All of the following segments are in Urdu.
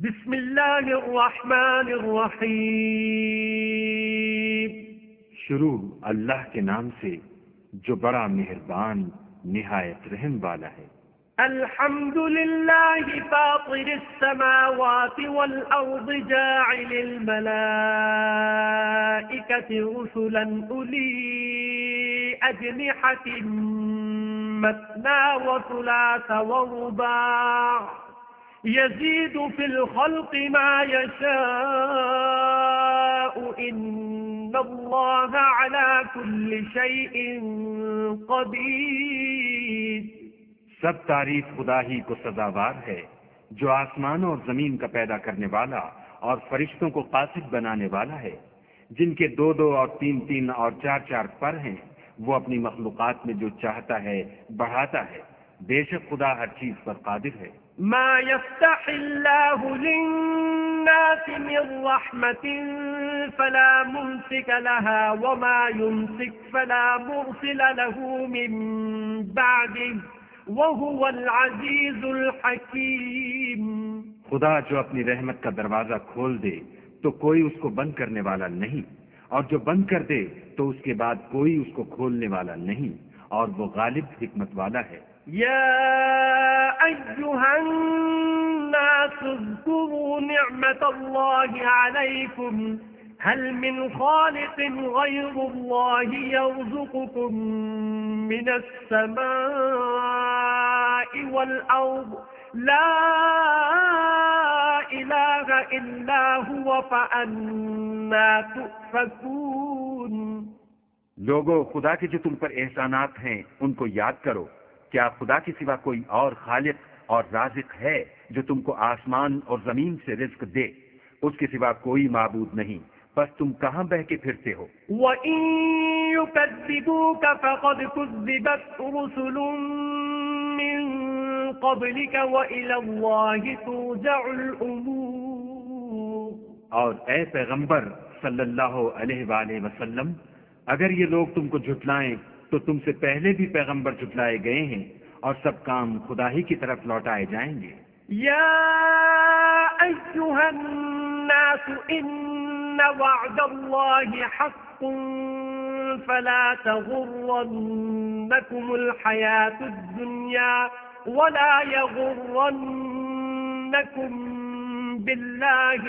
بسم اللہ الرحمن الرحیم۔ شروع اللہ کے نام سے جو بڑا مہربان نہایت رحم والا ہے۔ الحمد للہ فاطر السماوات والارض جاعل الملائکة رسلا اولی اجنحة مثنى وثلاث ورباع يزيد في الخلق ما يشاء إن الله على كل شيء قدير۔ سب تعریف خدا ہی کو سزاوار ہے جو آسمان اور زمین کا پیدا کرنے والا اور فرشتوں کو قاصد بنانے والا ہے، جن کے دو دو اور تین تین اور چار چار پر ہیں۔ وہ اپنی مخلوقات میں جو چاہتا ہے بڑھاتا ہے، بے شک خدا ہر چیز پر قادر ہے۔ ما يفتح الله للناس من رحمة فلا ممسك لها وما يمسك فلا مرسل له من بعده وهو العزيز الحكيم۔ خدا جو اپنی رحمت کا دروازہ کھول دے تو کوئی اس کو بند کرنے والا نہیں، اور جو بند کر دے تو اس کے بعد کوئی اس کو کھولنے والا نہیں، اور وہ غالب حکمت والا ہے۔ يا أيها الناس اذكروا نعمة الله عليكم هل من خالق غير الله يرزقكم من السماء والأرض لا إله إلا هو فأنا تؤفكون۔ لوگو، خدا کے جو تم پر احسانات ہیں ان کو یاد کرو۔ کیا خدا کے سوا کوئی اور خالق اور رازق ہے جو تم کو آسمان اور زمین سے رزق دے؟ اس کے سوا کوئی معبود نہیں، بس تم کہاں بہ کے پھرتے ہو؟ وَإِن يُكَذِّبُوكَ فَقَدْ كُذِّبَتْ رُسُلٌ مِّن قَبْلِكَ وَإِلَى اللَّهِ تُرْجَعُ الْأُمُورُ۔ اور اے پیغمبر صلی اللہ علیہ وآلہ وسلم، اگر یہ لوگ تم کو جھٹلائیں تو تم سے پہلے بھی پیغمبر جھٹلائے گئے ہیں، اور سب کام خدا ہی کی طرف لوٹائے جائیں گے۔ یا ایھا الناس ان وعد اللہ حق فلا تغرنکم الحیاة الدنیا ولا یغرنکم باللہ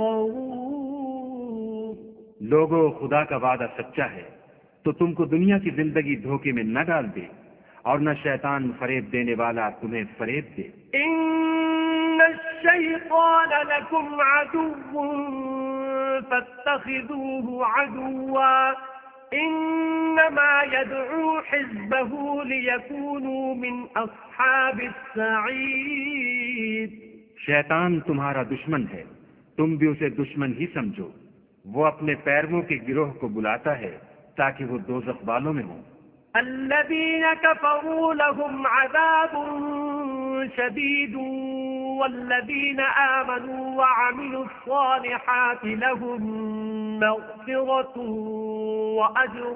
الغرور۔ لوگو، خدا کا وعدہ سچا ہے، تو تم کو دنیا کی زندگی دھوکے میں نہ ڈال دے، اور نہ شیطان فریب دینے والا تمہیں فریب دے۔ ان الشیطان لکم عدو فاتخذوه عدوا انما يدعو حزبه ليكونوا من اصحاب السعیر۔ شیطان تمہارا دشمن ہے، تم بھی اسے دشمن ہی سمجھو۔ وہ اپنے پیرووں کے گروہ کو بلاتا ہے تاکہ وہ دوزخ والوں میں ہوں۔ الذين كفروا لهم عذاب شديد والذين آمنوا وعملوا الصالحات لهم مغفرة وأجر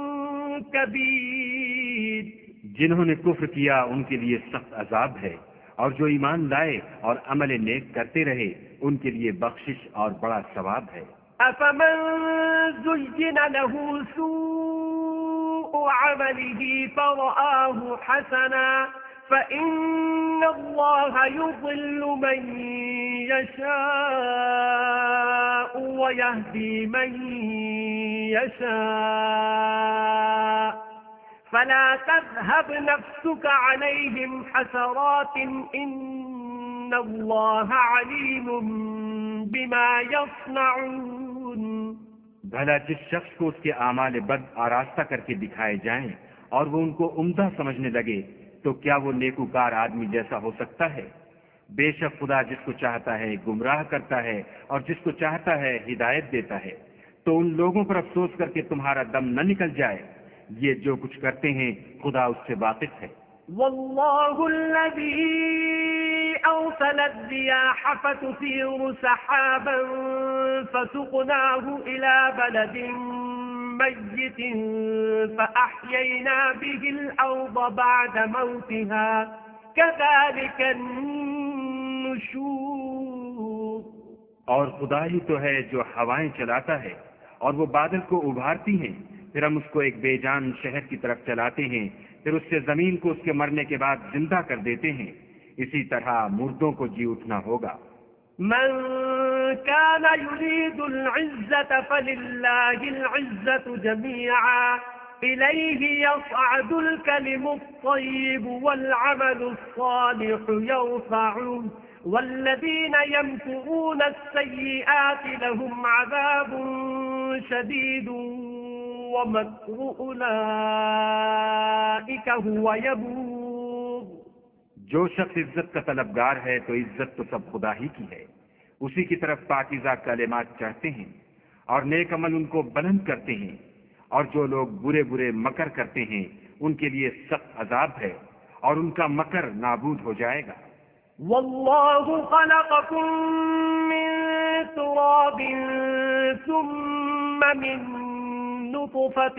كبير۔ جنہوں نے کفر کیا ان کے لیے سخت عذاب ہے، اور جو ایمان لائے اور عمل نیک کرتے رہے ان کے لیے بخشش اور بڑا ثواب ہے۔ أفمن زين له سوء عمله فرآه حسنا فإن الله يضل من يشاء ويهدي من يشاء فلا تذهب نفسك عليهم حسرات إن الله عليم بما يصنعون۔ بھلا جس شخص کو اس کے اعمال بد آراستہ کر کے دکھائے جائیں اور وہ ان کو عمدہ سمجھنے لگے تو کیا وہ نیکوکار آدمی جیسا ہو سکتا ہے؟ بے شک خدا جس کو چاہتا ہے گمراہ کرتا ہے اور جس کو چاہتا ہے ہدایت دیتا ہے۔ تو ان لوگوں پر افسوس کر کے تمہارا دم نہ نکل جائے، یہ جو کچھ کرتے ہیں خدا اس سے واقف ہے۔ والله الذي أرسل الرياح فتثير سحابا فسقناه إلى بلد ميت فأحيينا به الأرض بعد موتها كذلك النشور۔ اور خدا ہی تو ہے جو ہوائیں چلاتا ہے اور وہ بادل کو ابھارتی ہیں، پھر ہم اس کو ایک بے جان شہر کی طرف چلاتے ہیں، پھر اس سے زمین کو اس کے مرنے کے بعد زندہ کر دیتے ہیں، اسی طرح مردوں کو جی اٹھنا ہوگا۔ من كان يريد العزة فلله العزة جميعا إليه يصعد الكلم الطيب والعمل الصالح يرفعه والذين يمكرون السيئات لهم عذاب شديد ومكر أولئك هو يبور۔ جو شخص عزت کا طلبگار ہے تو عزت تو سب خدا ہی کی ہے، اسی کی طرف پاکیزہ کلمات چڑھتے ہیں اور نیک عمل ان کو بلند کرتے ہیں، اور جو لوگ برے برے مکر کرتے ہیں ان کے لیے سخت عذاب ہے اور ان کا مکر نابود ہو جائے گا۔ والله خلقكم من تراب ثم من نطفة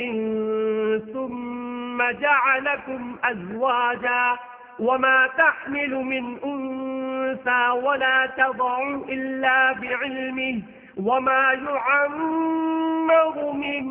ثم جعلكم أزواجا وما تحمل من أنثى ولا تضع إلا بعلمه وما يعمر من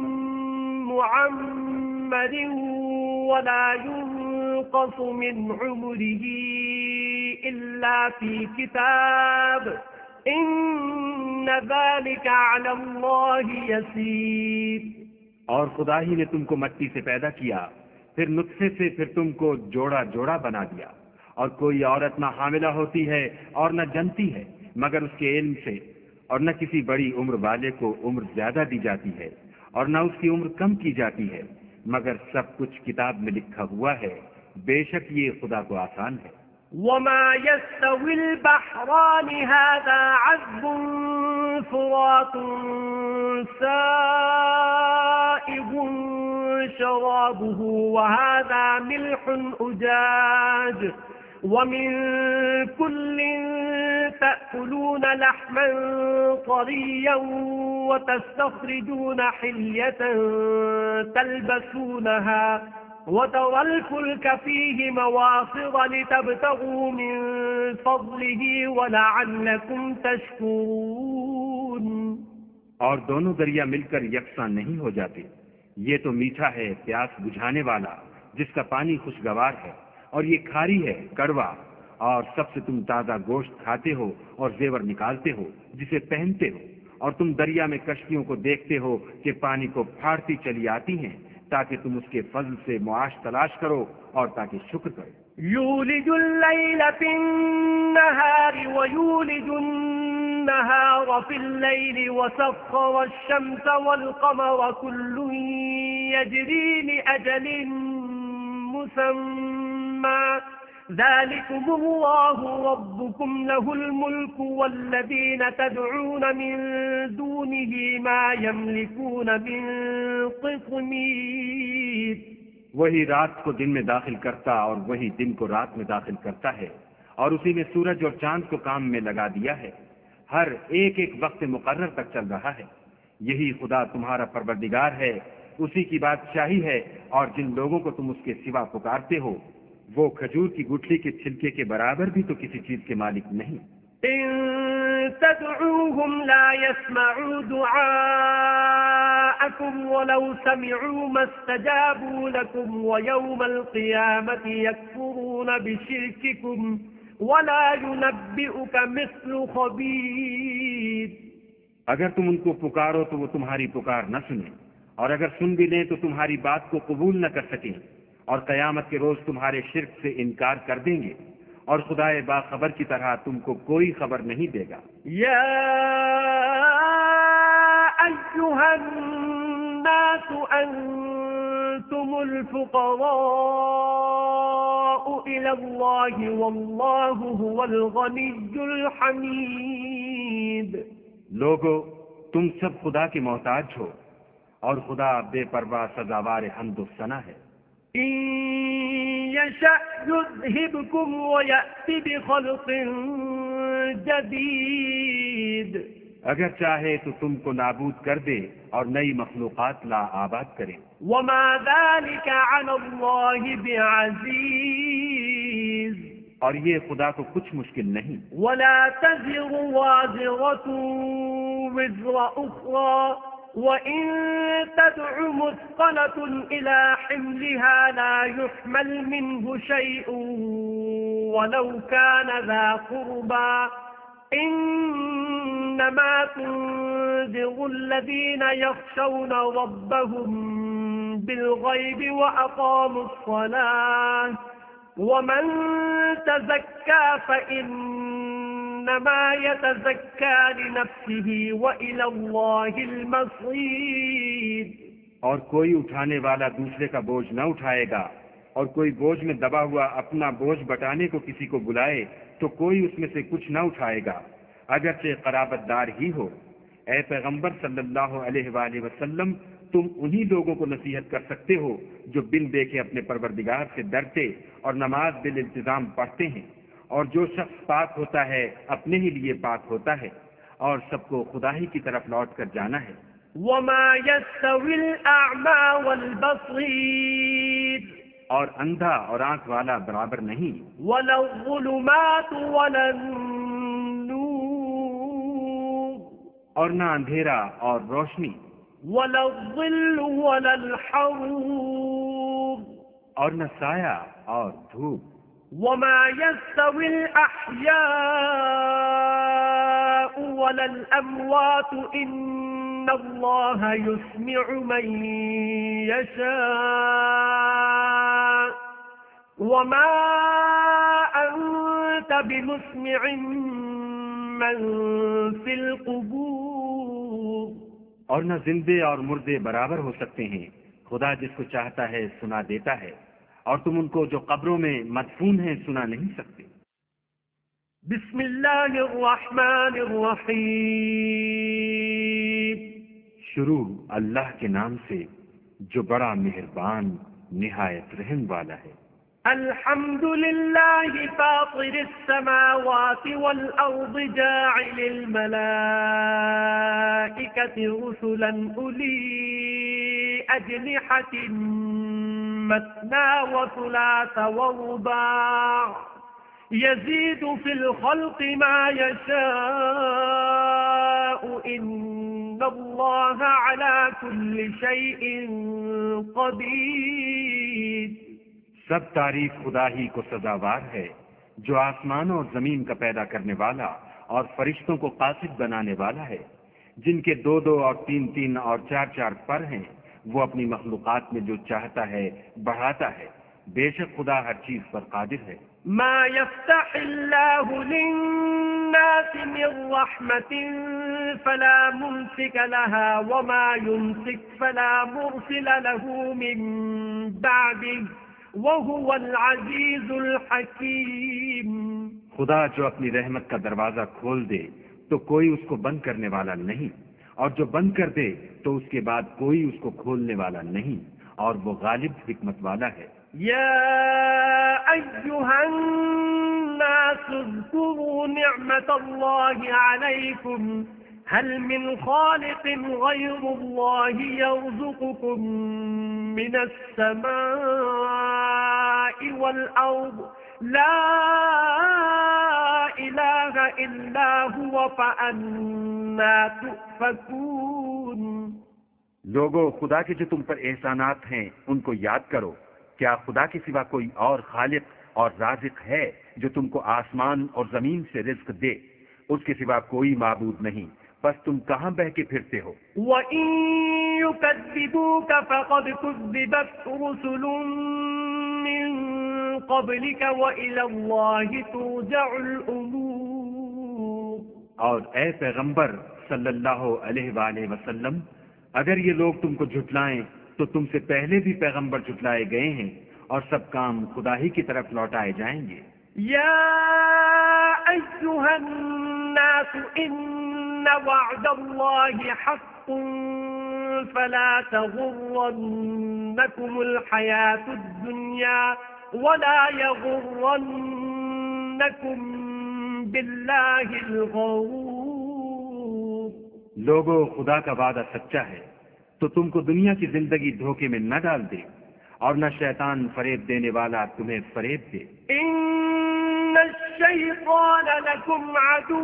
معمر ولا ينقص من عمره إلا في كتاب إن ذلك على الله يسير۔ اور خدا ہی نے تم کو مٹی سے پیدا کیا، پھر نطفے سے، پھر تم کو جوڑا جوڑا بنا دیا، اور کوئی عورت نہ حاملہ ہوتی ہے اور نہ جنتی ہے مگر اس کے علم سے، اور نہ کسی بڑی عمر والے کو عمر زیادہ دی جاتی ہے اور نہ اس کی عمر کم کی جاتی ہے، مگر سب کچھ کتاب میں لکھا ہوا ہے، بے شک یہ خدا کو آسان ہے۔ وما يستوي البحران هذا عذب فرات سائغ شرابه وهذا ملح أجاج ومن كل تأكلون لحما طريا وتستخرجون حلية تلبسونها وترى الفلك فيه مواخر لتبتغوا من فضله ولعلكم تشكرون۔ اور دونوں دریا مل کر یکساں نہیں ہو جاتے، یہ تو میٹھا ہے پیاس بجھانے والا جس کا پانی خوشگوار ہے، اور یہ کھاری ہے کڑوا، اور سب سے تم تازہ گوشت کھاتے ہو اور زیور نکالتے ہو جسے پہنتے ہو، اور تم دریا میں کشتیوں کو دیکھتے ہو کہ پانی کو پھاڑتی چلی آتی ہیں تاکہ تم اس کے فضل سے معاش تلاش کرو اور تاکہ شکر کرو۔ يولج الليل في النهار ويولج النهار في الليل وسخر الشمس والقمر كل يجري لأجل مسمى ذلكم الله ربكم له الملك والذين تدعون من دونه ما يملكون من قطمير۔ وہی رات کو دن میں داخل کرتا اور وہی دن کو رات میں داخل کرتا ہے، اور اسی نے سورج اور چاند کو کام میں لگا دیا ہے، ہر ایک ایک وقت مقرر تک چل رہا ہے۔ یہی خدا تمہارا پروردگار ہے، اسی کی بادشاہی ہے، اور جن لوگوں کو تم اس کے سوا پکارتے ہو وہ کھجور کی گٹھلی کے چھلکے کے برابر بھی تو کسی چیز کے مالک نہیں۔ إن تدعوهم لا يسمعوا دعاءكم ولو سمعوا ما استجابوا لكم ويوم القيامة يكفرون بشرككم ولا ينبئك مثل خبير۔ اگر تم ان کو پکارو تو وہ تمہاری پکار نہ سنیں، اور اگر سن بھی لیں تو تمہاری بات کو قبول نہ کر سکیں، اور قیامت کے روز تمہارے شرک سے انکار کر دیں گے، اور خدائے باخبر کی طرح تم کو کوئی خبر نہیں دے گا۔ یا ایھا الناس انتم الفقراء الی اللہ واللہ هو الغنی الحمید۔ لوگو تم سب خدا کے محتاج ہو، اور خدا بے پرواہ سزاوار حمد و ثنا ہے۔ إن يشأ يذهبكم ويأتي بخلق جديد۔ اگر چاہے تو تم کو نابود کر دے اور نئی مخلوقات لا آباد کرے۔ وما ذلك على الله بعزيز۔ اور یہ خدا کو کچھ مشکل نہیں. ولا تزر وازرة وزر أخرى وإن تدع مثقلة إلى حملها لا يحمل منه شيء ولو كان ذا قربى إنما تنذر الذين يخشون ربهم بالغيب وأقاموا الصلاة ومن تزكى فإنما يتزكى لنفسه وإلى الله المصير. اور کوئی اٹھانے والا دوسرے کا بوجھ نہ اٹھائے گا، اور کوئی بوجھ میں دبا ہوا اپنا بوجھ بٹانے کو کسی کو بلائے تو کوئی اس میں سے کچھ نہ اٹھائے گا، اگرچہ قرابت دار ہی ہو. اے پیغمبر صلی اللہ علیہ وآلہ وسلم، تم انہی لوگوں کو نصیحت کر سکتے ہو جو بن دیکھے اپنے پروردگار سے ڈرتے اور نماز بالالتزام پڑھتے ہیں، اور جو شخص پاک ہوتا ہے اپنے ہی لیے پاک ہوتا ہے، اور سب کو خدا ہی کی طرف لوٹ کر جانا ہے. وما يستوي الأعمى والبصير اور اندھا اور آنکھ والا برابر نہیں، ولا الظلمات ولا النور اور نہ اندھیرا اور روشنی، ولا الظل ولا الحرور اور نہ سایہ اور دھوپ. وما يستوي الأحياء ولا الأموات إن الله يسمع من يشاء وما أنت بمسمع من في القبور. اور نہ زندے اور مردے برابر ہو سکتے ہیں، خدا جس کو چاہتا ہے سنا دیتا ہے، اور تم ان کو جو قبروں میں مدفون ہیں سنا نہیں سکتے. بسم اللہ الرحمن الرحیم. شروع اللہ کے نام سے جو بڑا مہربان نہایت رحم والا ہے. الحمد للہ فاطر السماوات والارض جاعل الملائکة رسلا اولی اجنحة مثنى وثلاث ورباع يزيد في الخلق ما يشاء إن الله على كل شيء قدير. سب تعریف خدا ہی کو سزاوار ہے جو آسمانوں اور زمین کا پیدا کرنے والا اور فرشتوں کو قاصد بنانے والا ہے، جن کے 2 اور 3 اور 4 پر ہیں. وہ اپنی مخلوقات میں جو چاہتا ہے بڑھاتا ہے، بے شک خدا ہر چیز پر قادر ہے. ما يفتح الله للناس من رحمة فلا ممسك لها وما يمسك فلا مرسل له من بعده وهو العزيز الحكيم. خدا جو اپنی رحمت کا دروازہ کھول دے تو کوئی اس کو بند کرنے والا نہیں، اور جو بند کر دے تو اس کے بعد کوئی اس کو کھولنے والا نہیں، اور وہ غالب حکمت والا ہے. يا أيها الناس اذكروا نعمة الله عليكم هل من خالق غير الله يرزقكم من السماء والأرض لا إله إلا هو فأنا تؤفكون. لوگو، خدا کے جو تم پر احسانات ہیں ان کو یاد کرو. کیا خدا کے سوا کوئی اور خالق اور رازق ہے جو تم کو آسمان اور زمین سے رزق دے؟ اس کے سوا کوئی معبود نہیں، بس تم کہاں بہ کے پھرتے ہو؟ وَإِن يُكَذِّبُوكَ فَقَدْ كُذِّبَتْ رُسُلٌ مِّن قَبْلِكَ وَإِلَى اللَّهِ تُرْجَعُ الْأُمُورُ. اور اے پیغمبر صلی اللہ علیہ وآلہ وسلم، اگر یہ لوگ تم کو جھٹلائیں تو تم سے پہلے بھی پیغمبر جھٹلائے گئے ہیں، اور سب کام خدا ہی کی طرف لوٹائے جائیں گے. یا ایھا الناس ان وعد اللہ حق فلا تغرنکم الحیاة الدنیا ولا یغرنکم باللہ الغرور. لوگو، خدا کا وعدہ سچا ہے، تو تم کو دنیا کی زندگی دھوکے میں نہ ڈال دے، اور نہ شیطان فریب دینے والا تمہیں فریب دے. ان الشيطان لكم عدو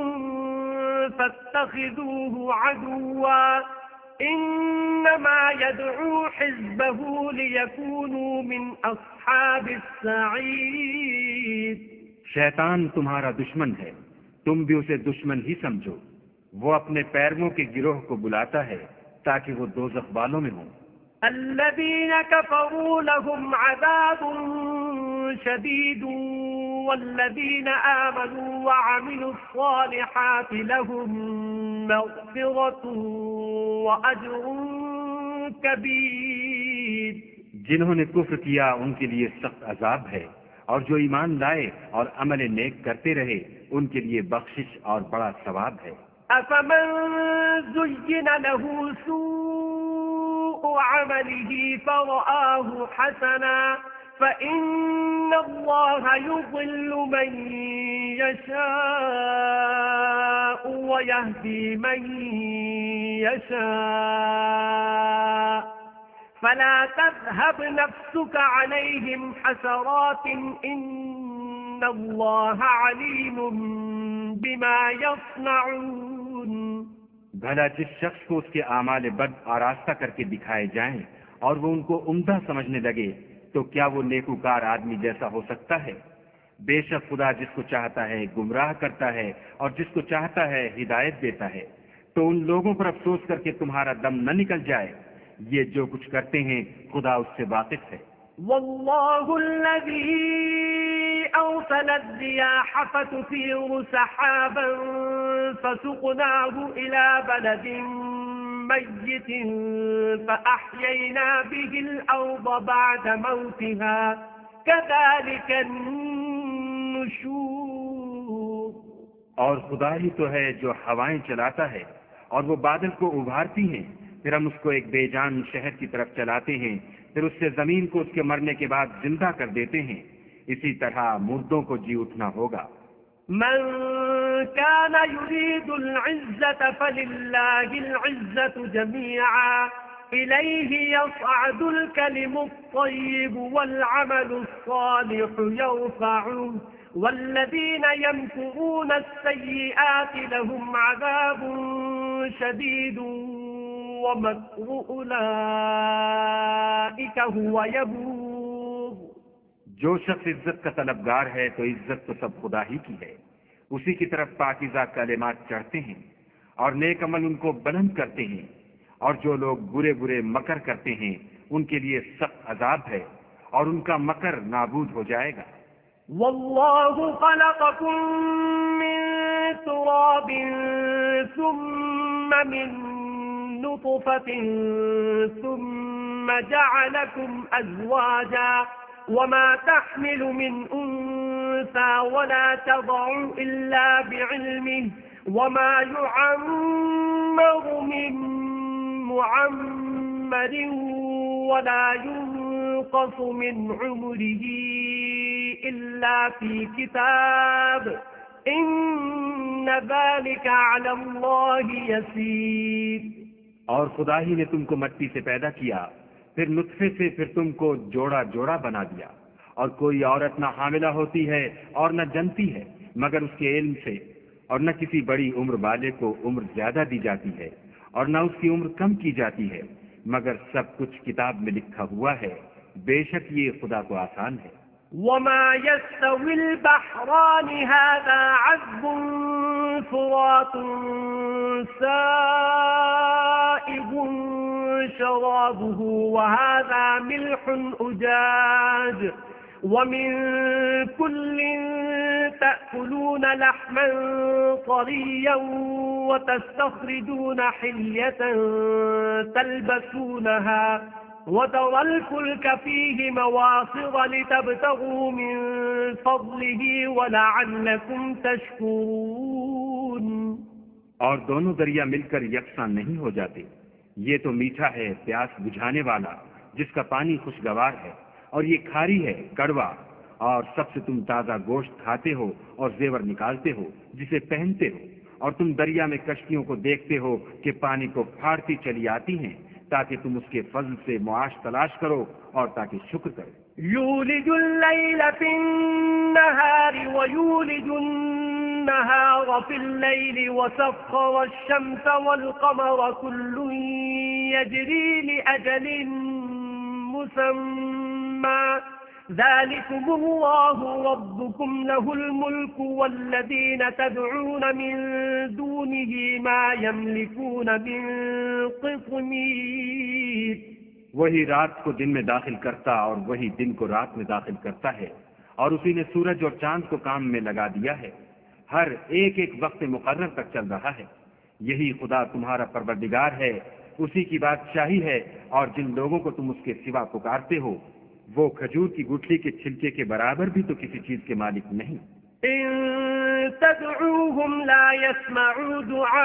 فاتخذوه عدوا إنما يدعو حزبه ليكونوا من أصحاب السعير. شیطان تمہارا دشمن ہے، تم بھی اسے دشمن ہی سمجھو. وہ اپنے پیرووں کے گروہ کو بلاتا ہے تاکہ وہ دوزخ والوں میں ہوں. الذين كفروا لهم عذاب شديد والذين آمنوا وعملوا الصالحات لهم مغفرة وأجر كبير. جنہوں نے کفر کیا ان کے لیے سخت عذاب ہے، اور جو ایمان لائے اور عمل نیک کرتے رہے ان کے لیے بخشش اور بڑا ثواب ہے. أفمن زين له سوء عمله فرآه حسنا فإن الله يضل من يشاء ويهدي من يشاء فلا تذهب نفسك عليهم حسرات إن الله عليم بما يصنعون. بھلا جس شخص کو اس کے اعمال بد آراستہ کر کے دکھائے جائیں اور وہ ان کو عمدہ سمجھنے لگے تو کیا وہ نیکوکار آدمی جیسا ہو سکتا ہے؟ بے شک خدا جس کو چاہتا ہے گمراہ کرتا ہے اور جس کو چاہتا ہے ہدایت دیتا ہے. تو ان لوگوں پر افسوس کر کے تمہارا دم نہ نکل جائے، یہ جو کچھ کرتے ہیں خدا اس سے واقف ہے. والله الذي أرسل الرياح فتثير سحابا فسقناه إلى بلد ميت فأحيينا به الأرض بعد موتها كذلك النشور. اور خدا ہی تو ہے جو ہوائیں چلاتا ہے اور وہ بادل کو ابھارتی ہیں، پھر ہم اس کو ایک بے جان شہر کی طرف چلاتے ہیں، پھر اس سے زمین کو اس کے مرنے کے بعد زندہ کر دیتے ہیں. اسی طرح مردوں کو جی اٹھنا ہوگا. من كان يريد العزة فلله العزة جميعا إليه يصعد الكلم الطيب والعمل الصالح يرفعه والذين يمكرون السيئات لهم عذاب شديد ومكر أولئك هو يبور. جو شخص عزت کا طلبگار ہے تو عزت تو سب خدا ہی کی ہے، اسی کی طرف پاکیزہ کلمات چڑھتے ہیں اور نیک عمل ان کو بلند کرتے ہیں، اور جو لوگ برے برے مکر کرتے ہیں ان کے لیے سخت عذاب ہے اور ان کا مکر نابود ہو جائے گا. والله خلقكم من تراب ثم من نطفة ثم جعلكم أزواجا وما تحمل من أنثى ولا تضع إلا بعلمه وما يعمر من معمر ولا ينقص من عمره إلا في كتاب إن ذلك على الله يسير. اور خدا ہی نے تم کو مٹی سے پیدا کیا، پھر نطفے سے، پھر تم کو جوڑا جوڑا بنا دیا، اور کوئی عورت نہ حاملہ ہوتی ہے اور نہ جنتی ہے مگر اس کے علم سے، اور نہ کسی بڑی عمر والے کو عمر زیادہ دی جاتی ہے اور نہ اس کی عمر کم کی جاتی ہے، مگر سب کچھ کتاب میں لکھا ہوا ہے. بے شک یہ خدا کو آسان ہے. وما يستوي البحران هذا عذب فرات سائغ شرابه وهذا ملح أجاج ومن كل تأكلون لحما طريا وتستخرجون حلية تلبسونها وترى الفلك فيه مواخر لتبتغوا من فضله ولعلكم تشكرون. اور دونوں دریا مل کر یکساں نہیں ہو جاتے. یہ تو میٹھا ہے پیاس بجھانے والا جس کا پانی خوشگوار ہے، اور یہ کھاری ہے کڑوا، اور سب سے تم تازہ گوشت کھاتے ہو اور زیور نکالتے ہو جسے پہنتے ہو، اور تم دریا میں کشتیوں کو دیکھتے ہو کہ پانی کو پھاڑتی چلی آتی ہیں تاکہ تم اس کے فضل سے معاش تلاش کرو اور تاکہ شکر کرو. يولج الليل في النهار ويولج النهار في الليل وسخر الشمس والقمر كل يجري لأجل مسمى ذلكم الله ربكم له الملك والذين تدعون من دونه ما يملكون من قطمير. وہی رات کو دن میں داخل کرتا اور وہی دن کو رات میں داخل کرتا ہے، اور اسی نے سورج اور چاند کو کام میں لگا دیا ہے، ہر ایک ایک وقت مقرر تک چل رہا ہے. یہی خدا تمہارا پروردگار ہے، اسی کی بادشاہی ہے، اور جن لوگوں کو تم اس کے سوا پکارتے ہو وہ کھجور کی گٹھلی کے چھلکے کے برابر بھی تو کسی چیز کے مالک نہیں. إن تدعوهم لا يسمعوا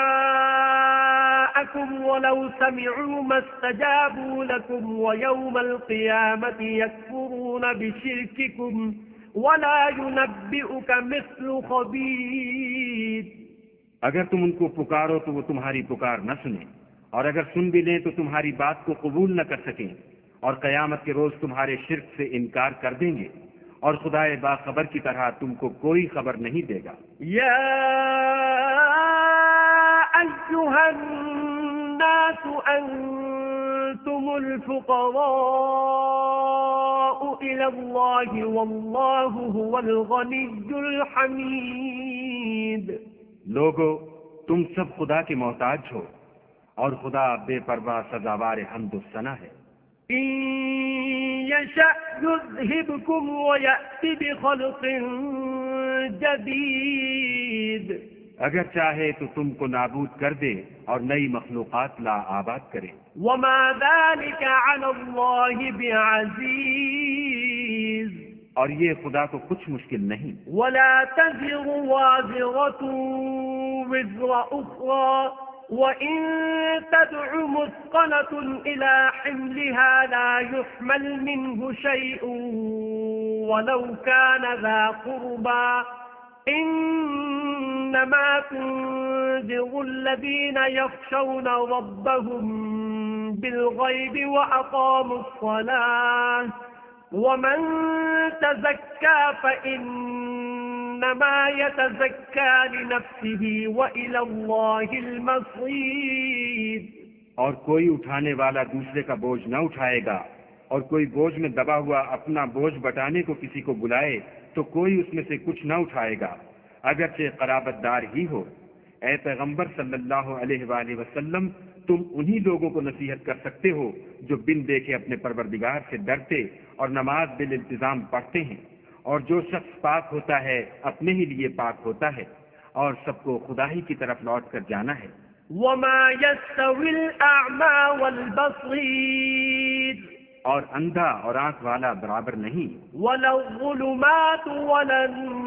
دعاءكم ولو سمعوا ما استجابوا لكم ويوم القيامة يكفرون بشرككم ولا ينبئك مثل خبير. اگر تم ان کو پکارو تو وہ تمہاری پکار نہ سنیں، اور اگر سن بھی لیں تو تمہاری بات کو قبول نہ کر سکیں، اور قیامت کے روز تمہارے شرک سے انکار کر دیں گے، اور خدائے باخبر کی طرح تم کو کوئی خبر نہیں دے گا. يا أيها الناس أنتم الفقراء إلى الله والله هو الغني الحميد. لوگو، تم سب خدا کے محتاج ہو، اور خدا بے پرواہ سزاوار حمد و ثنا ہے. إن يشأ يذهبكم ويأتي بخلق جديد. اگر چاہے تو تم کو نابود کر دے اور نئی مخلوقات لا آباد کرے. وما ذلك على الله بعزيز. اور یہ خدا کو کچھ مشکل نہیں. ولا تزر وازرة وزر أخرى وإن تدع مثقلة إلى حملها لا يحمل منه شيء ولو كان ذا قربى إنما تنذر الذين يخشون ربهم بالغيب وأقاموا الصلاة ومن تزكى فإنما يتزكى لنفسه وإلى الله المصير. اور کوئی اٹھانے والا دوسرے کا بوجھ نہ اٹھائے گا، اور کوئی بوجھ میں دبا ہوا اپنا بوجھ بٹانے کو کسی کو بلائے تو کوئی اس میں سے کچھ نہ اٹھائے گا، اگرچہ قرابت دار ہی ہو. اے پیغمبر صلی اللہ علیہ وآلہ وسلم، تم انہی لوگوں کو نصیحت کر سکتے ہو جو بن دیکھے اپنے پروردگار سے ڈرتے اور نماز بالالتزام پڑھتے ہیں، اور جو شخص پاک ہوتا ہے اپنے ہی لیے پاک ہوتا ہے، اور سب کو خدا ہی کی طرف لوٹ کر جانا ہے. وما يستوي الأعمى والبصير. اور اندھا اور آنکھ والا برابر نہیں. ولا الظلمات ولا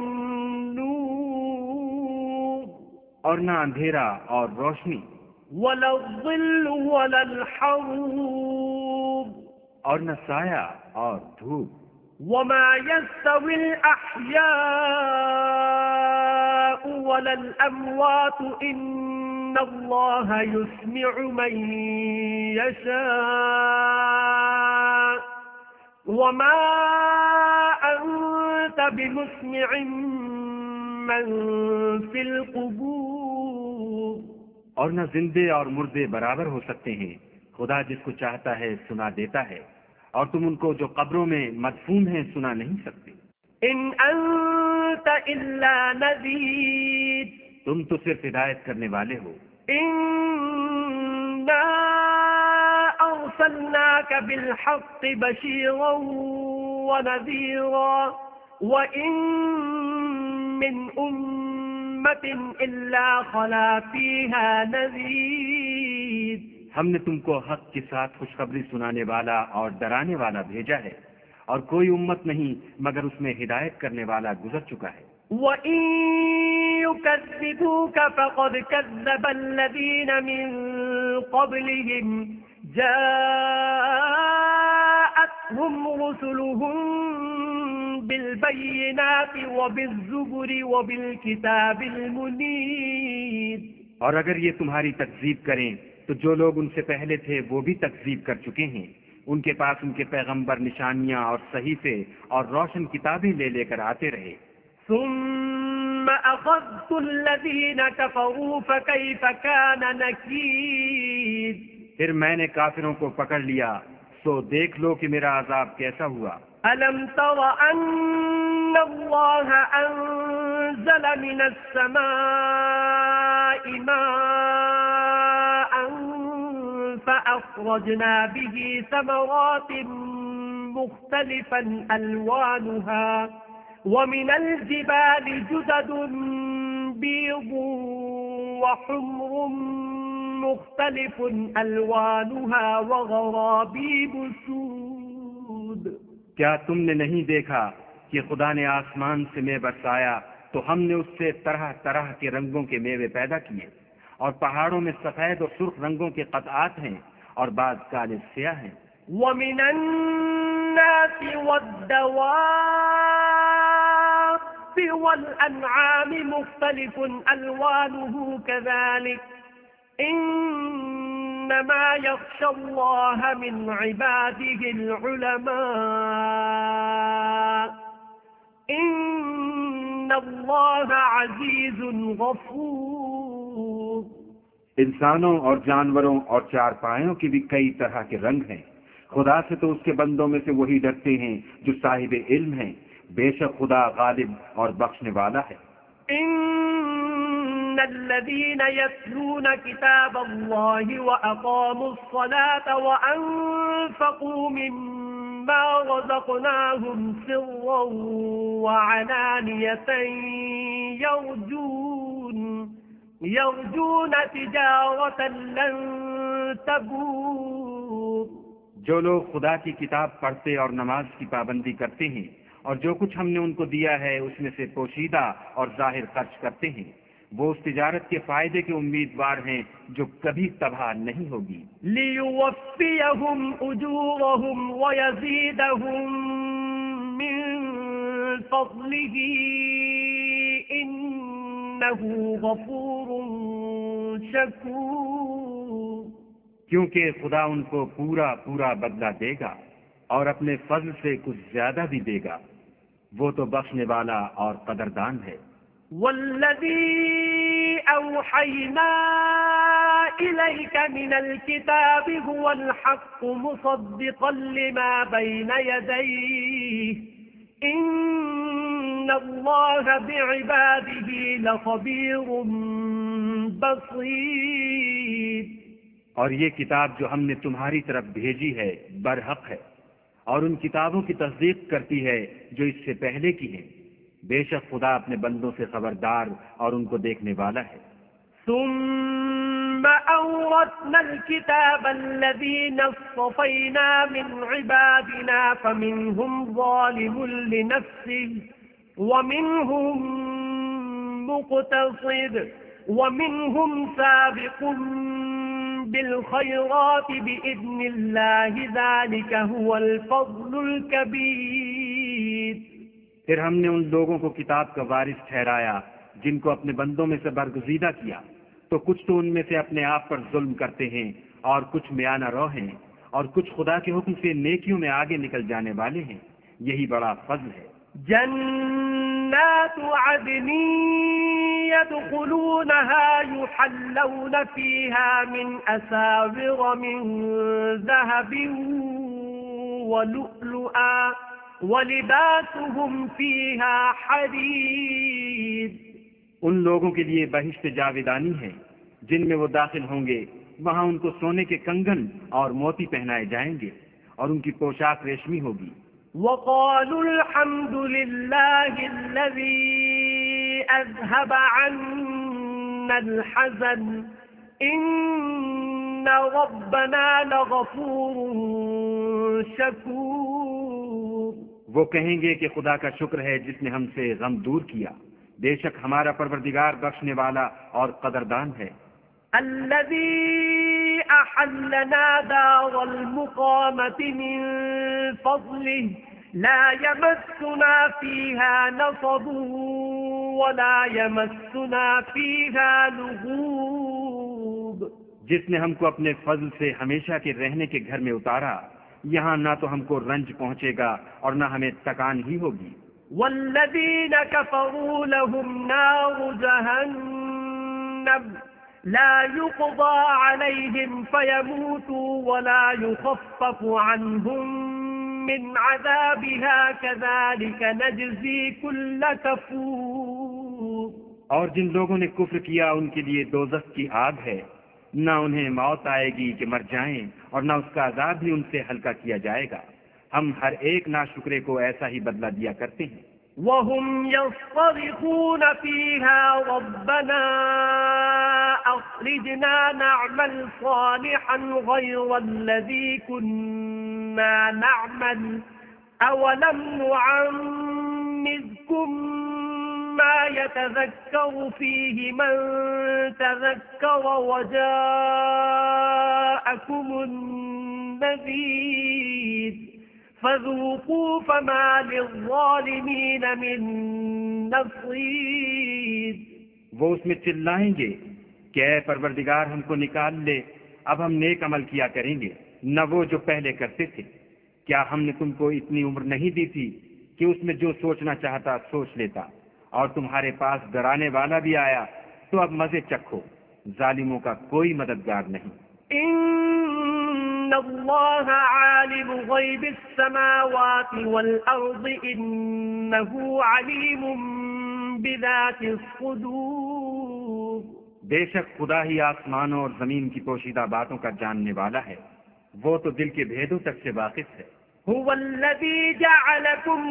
النور. اور نہ اندھیرا اور روشنی. ولا الظل ولا الحرور. اور نہ سایہ اور دھوپ. وما يستوي الأحياء ولا الأموات إن الله يسمع من يشاء وما أنت بمسمع من في القبور. اور نہ زندے اور مردے برابر ہو سکتے ہیں، خدا جس کو چاہتا ہے سنا دیتا ہے، اور تم ان کو جو قبروں میں مدفون ہیں سنا نہیں سکتے. إن أنت إلا نذير. تم تو صرف ہدایت کرنے والے ہو. إنا أرسلناك بالحق بشيرا ونذيرا وإن من أمة إلا خلا فيها نذير. ہم نے تم کو حق کے ساتھ خوشخبری سنانے والا اور ڈرانے والا بھیجا ہے، اور کوئی امت نہیں مگر اس میں ہدایت کرنے والا گزر چکا ہے. وَإِن يُكَذِّبُوكَ فَقَدْ كَذَّبَ الَّذِينَ مِن قَبْلِهِمْ جَاءَتْهُمْ رُسُلُهُم بِالْبَيِّنَاتِ وَبِالزُّبُرِ وَبِالْكِتَابِ الْمُنِيرِ. اور اگر یہ تمہاری تکذیب کریں تو جو لوگ ان سے پہلے تھے وہ بھی تکذیب کر چکے ہیں، ان کے پاس ان کے پیغمبر نشانیاں اور صحیفے اور روشن کتابیں لے کر آتے رہے. ثم أخذت الذين كفروا فكيف كان نكير. پھر میں نے کافروں کو پکڑ لیا، سو دیکھ لو کہ میرا عذاب کیسا ہوا. ألم تر أن الله أنزل من السماء ماء فأخرجنا به ثمرات مختلفا ألوانها ومن الجبال جدد بيض وحمر مختلف ألوانها وغرابيب سود. کیا تم نے نہیں دیکھا کہ خدا نے آسمان سے مے برسایا تو ہم نے اس سے طرح طرح کے رنگوں کے میوے پیدا کیے، اور پہاڑوں میں سفید اور سرخ رنگوں کے قطعات ہیں اور بعض کالے سیاہ ہیں. ومن الناس والدواب والأنعام مختلف ألوانه كذلك إنما يخشى الله من عباده العلماء إن الله عزيز غفور. انسانوں اور جانوروں اور چارپائیوں کے بھی کئی طرح کے رنگ ہیں. خدا سے تو اس کے بندوں میں سے وہی ڈرتے ہیں جو صاحب علم ہیں. بے شک خدا غالب اور بخشنے والا ہے. إن الذين يتلون كتاب الله وأقاموا الصلاة وأنفقوا مما رزقناهم سرا وعلانية يرجون تجارة لن تبور. جو لوگ خدا کی کتاب پڑھتے اور نماز کی پابندی کرتے ہیں اور جو کچھ ہم نے ان کو دیا ہے اس میں سے پوشیدہ اور ظاہر خرچ کرتے ہیں، وہ اس تجارت کے فائدے کے امیدوار ہیں جو کبھی تباہ نہیں ہوگی. لِيُوَفِّيَهُمْ أُجُورَهُمْ وَيَزِيدَهُمْ مِنْ فَضْلِهِ إِنَّهُ غَفُورٌ شَكُورٌ. کیونکہ خدا ان کو پورا بدلہ دے گا اور اپنے فضل سے کچھ زیادہ بھی دے گا. وہ تو بخشنے والا اور قدردان ہے. وَالَّذِي أَوْحَيْنَا إِلَيْكَ مِنَ الْكِتَابِ هُوَ الْحَقُّ مُصَدِّقًا لِمَا بَيْنَ يَدَيْهِ إِنَّ اللَّهَ بِعِبَادِهِ لَخَبِيرٌ بَصِيرٌ. اور یہ کتاب جو ہم نے تمہاری طرف بھیجی ہے برحق ہے اور ان کتابوں کی تصدیق کرتی ہے جو اس سے پہلے کی ہیں. بے شک خدا اپنے بندوں سے خبردار اور ان کو دیکھنے والا ہے. ثم أورثنا الكتاب الذين اصطفينا من عبادنا فمنهم ظالم لنفسه ومنهم مقتصد ومنهم سابق بالخيرات بإذن الله ذلك هو الفضل الكبير. پھر ہم نے ان لوگوں کو کتاب کا وارث ٹھہرایا جن کو اپنے بندوں میں سے برگزیدہ کیا، تو کچھ تو ان میں سے اپنے آپ پر ظلم کرتے ہیں اور کچھ میانہ رو ہیں اور کچھ خدا کے حکم سے نیکیوں میں آگے نکل جانے والے ہیں. یہی بڑا فضل ہے. جنات عدن يدخلونها يحلون فيها من أساور من ذهب ولؤلؤا وَلِبَاسُهُمْ فِيهَا حَرِيرٌ. ان لوگوں کے لیے بہشت جاویدانی ہے جن میں وہ داخل ہوں گے، وہاں ان کو سونے کے کنگن اور موتی پہنائے جائیں گے اور ان کی پوشاک ریشمی ہوگی. وَقَالُوا الْحَمْدُ لِلَّهِ الَّذِي أَذْهَبَ عَنَّا الْحَزَنَ إِنَّ رَبَّنَا لَغَفُورٌ شَكُورٌ. وہ کہیں گے کہ خدا کا شکر ہے جس نے ہم سے غم دور کیا. بے شک ہمارا پروردگار بخشنے والا اور قدردان ہے. الذي أحلنا دار المقامة من فضله لا يمسنا فيها نصب ولا يمسنا فيها لغوب. جس نے ہم کو اپنے فضل سے ہمیشہ کے رہنے کے گھر میں اتارا، یہاں نہ تو ہم کو رنج پہنچے گا اور نہ ہمیں تکان ہی ہوگی۔ والذين كفروا لهم نار جهنم لا يقضى عليهم فيموتوا ولا يخفف عنهم من عذابها كذلك نجزي كل كفور۔ اور جن لوگوں نے کفر کیا ان کے لیے دوزخ کی آگ ہے، نہ انہیں موت آئے گی کہ مر جائیں اور نہ اس کا عذاب بھی ان سے ہلکا کیا جائے گا، ہم ہر ایک ناشکرے کو ایسا ہی بدلہ دیا کرتے ہیں۔ وهم يصطرخون فيها ربنا أخرجنا نعمل صالحا غير الذي كنا نعمل أولم نعمركم ما يتذكر فيه من تذكر وجاءكم النذير فذوقوا فما للظالمین من نصیر۔ وہ اس میں چلائیں گے کہ اے پروردگار ہم کو نکال لے، اب ہم نیک عمل کیا کریں گے نہ وہ جو پہلے کرتے تھے۔ کیا ہم نے تم کو اتنی عمر نہیں دی تھی کہ اس میں جو سوچنا چاہتا سوچ لیتا، اور تمہارے پاس ڈرانے والا بھی آیا تو اب مزے چکھو، ظالموں کا کوئی مددگار نہیں۔ ان اللہ عالم غیب السماوات والارض انہ علیم بذات الصدور۔ بے شک خدا ہی آسمانوں اور زمین کی پوشیدہ باتوں کا جاننے والا ہے، وہ تو دل کے بھیدوں تک سے واقف ہے۔ هو الذي جعلكم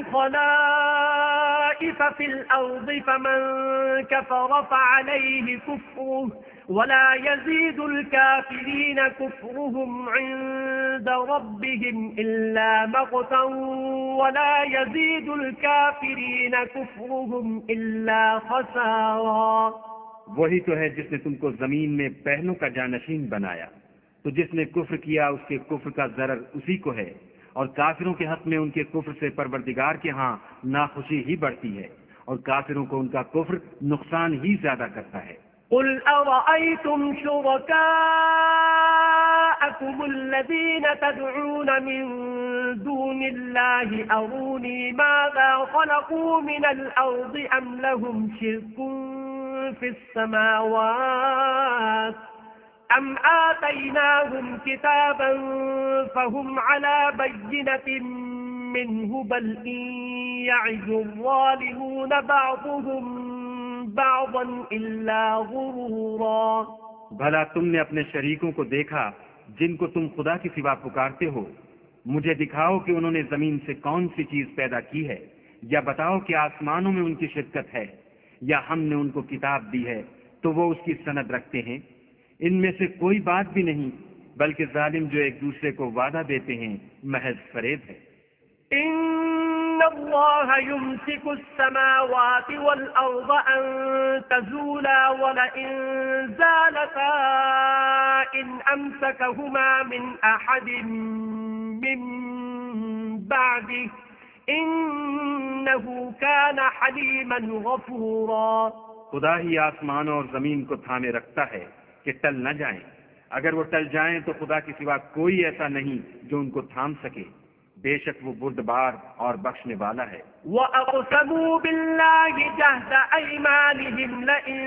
خلائف في الأرض فمن كفر فعليه كفره ولا يزيد الكافرين كفرهم عند ربهم إلا مقتا ولا يزيد الكافرين كفرهم إلا خسارا۔ وہی تو ہے جس نے تم کو زمین میں پہلوں کا جانشین بنایا، تو جس نے کفر کیا اس کے کفر کا ضرر اسی کو ہے، اور کافروں کے حق میں ان کے کفر سے پروردگار کے ہاں ناخوشی ہی بڑھتی ہے، اور کافروں کو ان کا کفر نقصان ہی زیادہ کرتا ہے۔ قل أرأيتم شركاءكم الذين تدعون من دون الله أروني ماذا خلقوا من الأرض أم لهم شرك في السماوات أم آتيناهم كتابا فهم على بينة منه بل إن يعد الظالمون بعضهم بعضا إلا غرورا۔ بھلا تم نے اپنے شریکوں کو دیکھا جن کو تم خدا کے سوا پکارتے ہو؟ مجھے دکھاؤ کہ انہوں نے زمین سے کون سی چیز پیدا کی ہے، یا بتاؤ کہ آسمانوں میں ان کی شرکت ہے، یا ہم نے ان کو کتاب دی ہے تو وہ اس کی سند رکھتے ہیں۔ ان میں سے کوئی بات بھی نہیں، بلکہ ظالم جو ایک دوسرے کو وعدہ دیتے ہیں محض فریب ہے۔ ان اللہ يمسك السماوات والارض ان تزولا ولئن زالتا ان امسكهما من احد من بعده انه كان حليما غفورا۔ خدا ہی آسمانوں اور زمین کو تھامے رکھتا ہے کہ ٹل نہ جائیں، اگر وہ ٹل جائیں تو خدا کے سوا کوئی ایسا نہیں جو ان کو تھام سکے، بے شک وہ بردبار اور بخشنے والا ہے۔ وَأَقْسَمُوا بِاللَّهِ جَهْدَ أَيْمَانِهِمْ لَئِن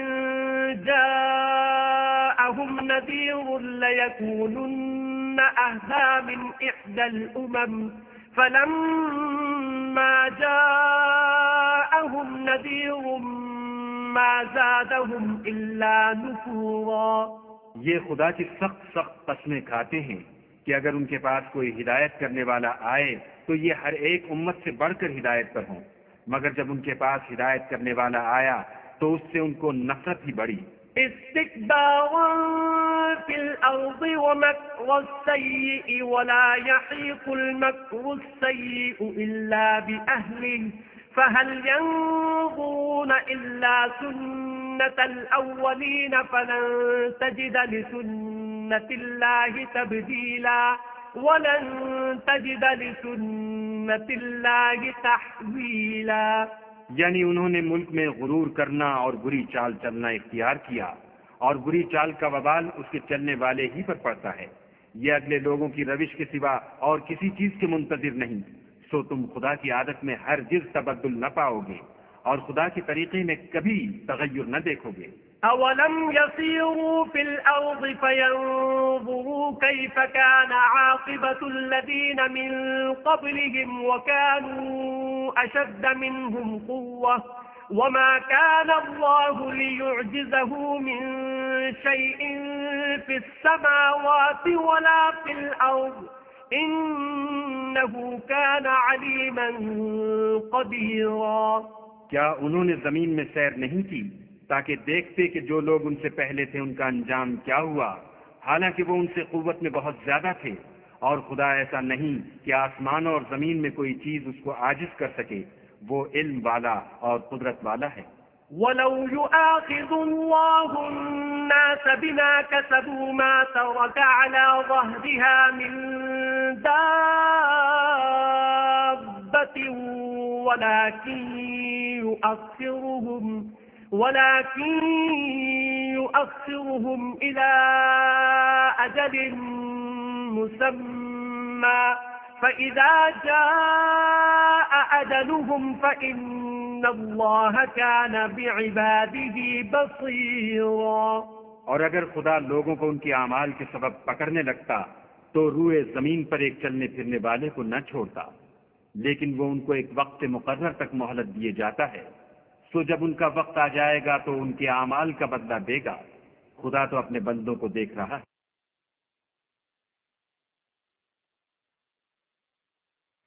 جَاءَهُمْ نَذِيرٌ لَيَكُونُنَّ أَهْدَىٰ مِنْ إِحْدَى الْأُمَمِ فَلَمَّا جَاءَهُمْ نَذِيرٌ مَا زَادَهُمْ إِلَّا نُفُورًا۔ یہ خدا کی سخت قسمیں کھاتے ہیں کہ اگر ان کے پاس کوئی ہدایت کرنے والا آئے تو یہ ہر ایک امت سے بڑھ کر ہدایت پر ہوں، مگر جب ان کے پاس ہدایت کرنے والا آیا تو اس سے ان کو نفرت ہی بڑھی۔ استكبارا في الأرض ومكر السيء ولا يحيق المكر السيء إلا بأهله فهل ينظرون إلا سنة الأولين فلن تجد لسنة الله تبديلا ولن تجد لسنة الله تحويلا۔ یعنی انہوں نے ملک میں غرور کرنا اور بری چال چلنا اختیار کیا، اور بری چال کا وبال اس کے چلنے والے ہی پر پڑتا ہے۔ یہ اگلے لوگوں کی روش کے سوا اور کسی چیز کے منتظر نہیں، سو تم خدا کی عادت میں ہرگز تبدل نہ پاؤ گے اور خدا کے طریقے میں کبھی تغیر نہ دیکھو گے۔ أولم يسيروا في الأرض فينظروا كيف كان عاقبة الذين من قبلهم وكانوا أشد منهم قوة وما كان الله ليعجزه من شيء في السماوات ولا في الأرض إنه كان عليما قديرا۔ کیا انہوں نے زمین میں سیر نہیں کی تاکہ دیکھتے کہ جو لوگ ان سے پہلے تھے ان کا انجام کیا ہوا، حالانکہ وہ ان سے قوت میں بہت زیادہ تھے، اور خدا ایسا نہیں کہ آسمان اور زمین میں کوئی چیز اس کو عاجز کر سکے، وہ علم والا اور قدرت والا ہے۔ وَلَوْ يُؤَاخِذُ اللَّهُ النَّاسَ بِمَا كَسَبُوا مَا تَرَكَ عَلَى ظَهْرِهَا مِن دَابَّةٍ ولكن يؤخرهم إلى أجل مسمى فإذا جاء أجلهم فإن الله كان بعباده بصيرا۔ اور اگر خدا لوگوں کو ان کے اعمال کے سبب پکڑنے لگتا تو روئے زمین پر ایک چلنے پھرنے والے کو نہ چھوڑتا، لیکن وہ ان کو ایک وقت مقرر تک مہلت دیے جاتا ہے، سو جب ان کا وقت آ جائے گا تو ان کے اعمال کا بدلہ دے گا۔ خدا تو اپنے بندوں کو دیکھ رہا ہے۔